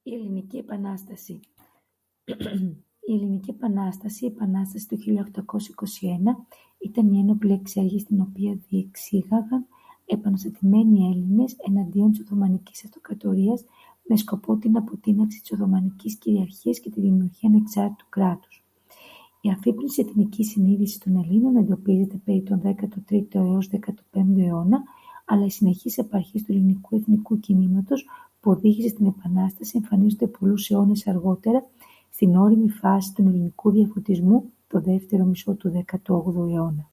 Η Ελληνική Επανάσταση. Η Ελληνική Επανάσταση, η Επανάσταση του 1821, ήταν η ένοπλη εξέργεια στην οποία διεξήγαγαν επαναστατημένοι Έλληνες εναντίον της Οθωμανικής Αυτοκρατορίας με σκοπό την αποτείναξη της Οθωμανικής κυριαρχίας και τη δημιουργία ανεξάρτητου κράτους. Η αφύπνιση εθνικής συνείδησης των Ελλήνων εντοπίζεται περί τον 13ο έως 15ο αιώνα, αλλά οι συνεχείς επαρχές του ελληνικού εθνικού κινήματος που οδήγησε στην Επανάσταση εμφανίζονται πολλούς αιώνες αργότερα, στην ώριμη φάση του ελληνικού διαφωτισμού, το δεύτερο μισό του 18ου αιώνα.